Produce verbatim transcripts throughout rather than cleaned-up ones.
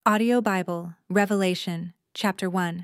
Audio Bible, Revelation, Chapter one.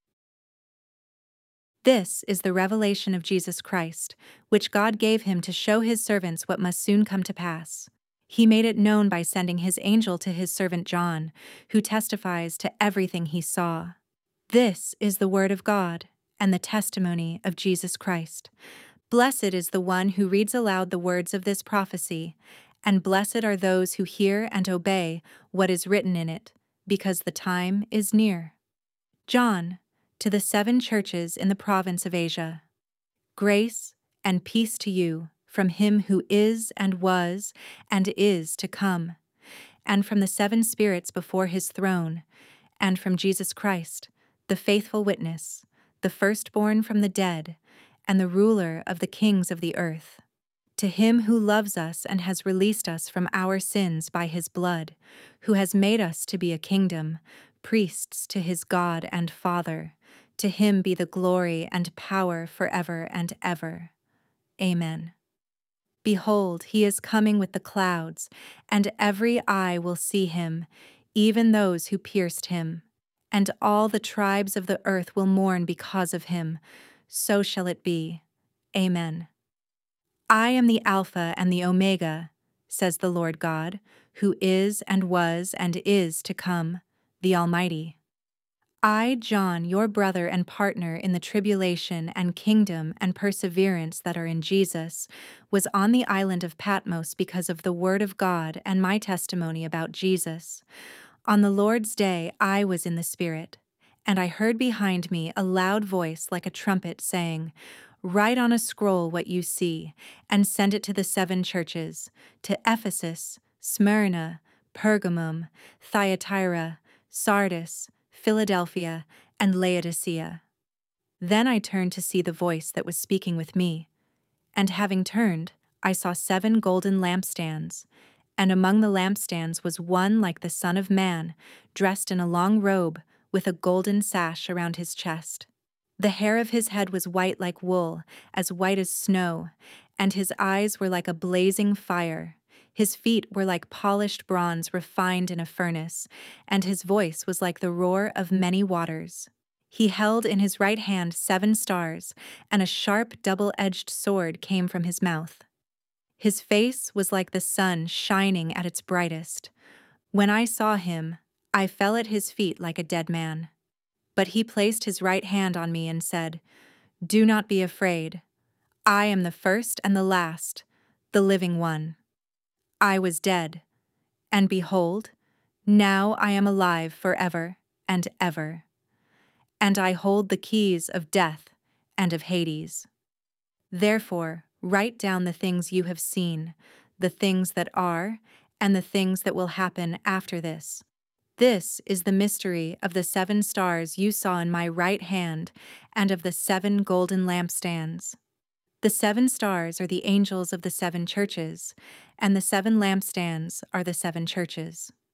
This is the revelation of Jesus Christ, which God gave him to show his servants what must soon come to pass. He made it known by sending his angel to his servant John, who testifies to everything he saw. This is the word of God and the testimony of Jesus Christ. Blessed is the one who reads aloud the words of this prophecy, and blessed are those who hear and obey what is written in it, because the time is near. John, to the seven churches in the province of Asia. Grace and peace to you from him who is and was and is to come, and from the seven spirits before his throne, and from Jesus Christ, the faithful witness, the firstborn from the dead, and the ruler of the kings of the earth. To him who loves us and has released us from our sins by his blood, who has made us to be a kingdom, priests to his God and Father, to him be the glory and power forever and ever. Amen. Behold, he is coming with the clouds, and every eye will see him, even those who pierced him, and all the tribes of the earth will mourn because of him. So shall it be. Amen. I am the Alpha and the Omega, says the Lord God, who is and was and is to come, the Almighty. I, John, your brother and partner in the tribulation and kingdom and perseverance that are in Jesus, was on the island of Patmos because of the word of God and my testimony about Jesus. On the Lord's day I was in the Spirit, and I heard behind me a loud voice like a trumpet saying, "Write on a scroll what you see, and send it to the seven churches, to Ephesus, Smyrna, Pergamum, Thyatira, Sardis, Philadelphia, and Laodicea." Then I turned to see the voice that was speaking with me, and having turned, I saw seven golden lampstands, and among the lampstands was one like the Son of Man, dressed in a long robe, with a golden sash around his chest. The hair of his head was white like wool, as white as snow, and his eyes were like a blazing fire. His feet were like polished bronze refined in a furnace, and his voice was like the roar of many waters. He held in his right hand seven stars, and a sharp double-edged sword came from his mouth. His face was like the sun shining at its brightest. When I saw him, I fell at his feet like a dead man. But he placed his right hand on me and said, "Do not be afraid. I am the first and the last, the living one. I was dead, and behold, now I am alive forever and ever. And I hold the keys of death and of Hades. Therefore, write down the things you have seen, the things that are, and the things that will happen after this. This is the mystery of the seven stars you saw in my right hand and of the seven golden lampstands. The seven stars are the angels of the seven churches, and the seven lampstands are the seven churches.